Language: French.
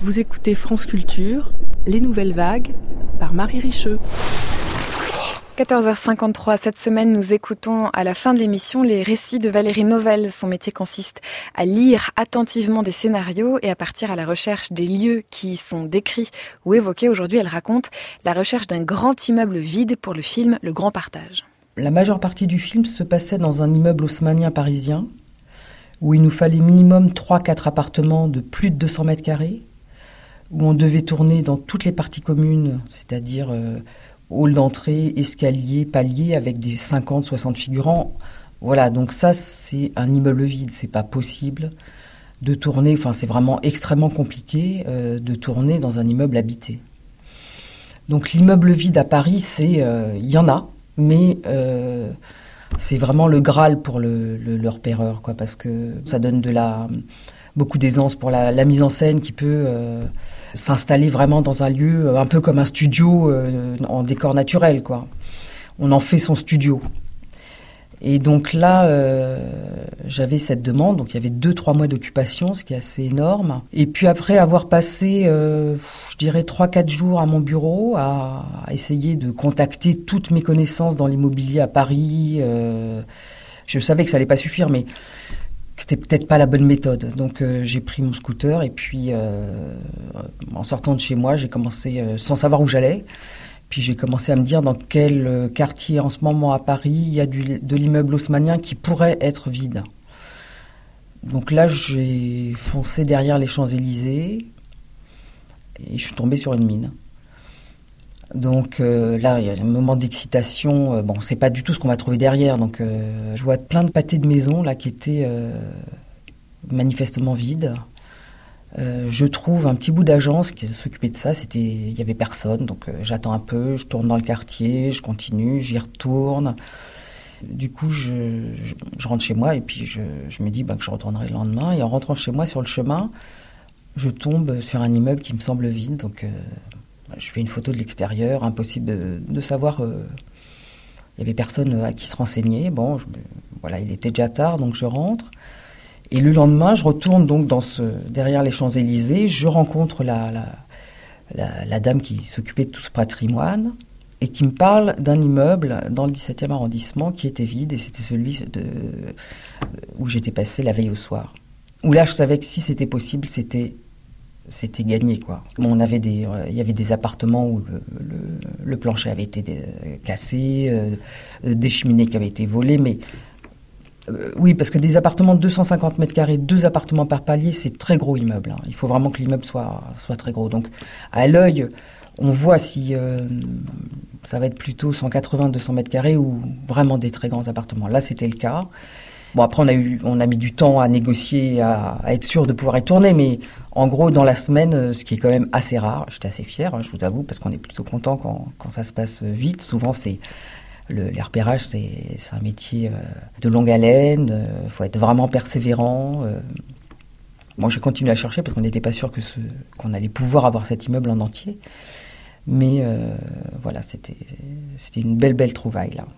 Vous écoutez France Culture, Les Nouvelles Vagues, par Marie Richeux. 14h53, cette semaine, nous écoutons à la fin de l'émission les récits de Valérie Novel. Son métier consiste à lire attentivement des scénarios et à partir à la recherche des lieux qui sont décrits ou évoqués. Aujourd'hui, elle raconte la recherche d'un grand immeuble vide pour le film Le Grand Partage. La majeure partie du film se passait dans un immeuble haussmannien parisien où il nous fallait minimum 3-4 appartements de plus de 200 mètres carrés, où on devait tourner dans toutes les parties communes, c'est-à-dire hall d'entrée, escalier, palier, avec des 50-60 figurants. Voilà, donc ça, c'est un immeuble vide. C'est pas possible de tourner, enfin, c'est vraiment extrêmement compliqué de tourner dans un immeuble habité. Donc l'immeuble vide à Paris, il y en a, mais c'est vraiment le Graal pour le repéreur, quoi, parce que ça donne beaucoup d'aisance pour la mise en scène qui peut s'installer vraiment dans un lieu un peu comme un studio en décor naturel, quoi. On en fait son studio. Et donc là, j'avais cette demande, donc il y avait 2-3 mois d'occupation, ce qui est assez énorme. Et puis après avoir passé, je dirais 3-4 jours à mon bureau, à essayer de contacter toutes mes connaissances dans l'immobilier à Paris, je savais que ça allait pas suffire, mais c'était peut-être pas la bonne méthode. Donc j'ai pris mon scooter et puis en sortant de chez moi, j'ai commencé, sans savoir où j'allais, puis j'ai commencé à me dire dans quel quartier en ce moment à Paris il y a de l'immeuble haussmannien qui pourrait être vide. Donc là, j'ai foncé derrière les Champs-Élysées et je suis tombée sur une mine. Donc là, il y a un moment d'excitation. Bon, c'est pas du tout ce qu'on va trouver derrière. Donc je vois plein de pâtés de maisons là qui étaient manifestement vides. Je trouve un petit bout d'agence qui s'occupait de ça. Il y avait personne. Donc j'attends un peu, je tourne dans le quartier, je continue, j'y retourne. Du coup, je rentre chez moi et puis je me dis que je retournerai le lendemain. Et en rentrant chez moi, sur le chemin, je tombe sur un immeuble qui me semble vide. Donc je fais une photo de l'extérieur, impossible de savoir. Il n'y avait personne à qui se renseigner. Bon, voilà, il était déjà tard, donc je rentre. Et le lendemain, je retourne donc derrière les Champs-Élysées. Je rencontre la dame qui s'occupait de tout ce patrimoine et qui me parle d'un immeuble dans le 17e arrondissement qui était vide. Et c'était celui où j'étais passée la veille au soir. Où là, je savais que si c'était possible, c'était gagné, quoi. Bon, il y avait des appartements où le plancher avait été cassé, des cheminées qui avaient été volées, mais oui, parce que des appartements de 250 mètres carrés, 2 appartements par palier, c'est très gros immeuble, hein. Il faut vraiment que l'immeuble soit très gros. Donc, à l'œil, on voit si ça va être plutôt 180-200 mètres carrés ou vraiment des très grands appartements. Là, c'était le cas. Bon, après, on a mis du temps à négocier, à être sûr de pouvoir y tourner, mais en gros, dans la semaine, ce qui est quand même assez rare, j'étais assez fière, hein, je vous avoue, parce qu'on est plutôt content quand ça se passe vite. Souvent, les repérages, c'est un métier de longue haleine, faut être vraiment persévérant. Moi, j'ai continué à chercher parce qu'on n'était pas sûr qu'on allait pouvoir avoir cet immeuble en entier. Mais voilà, c'était une belle trouvaille, là.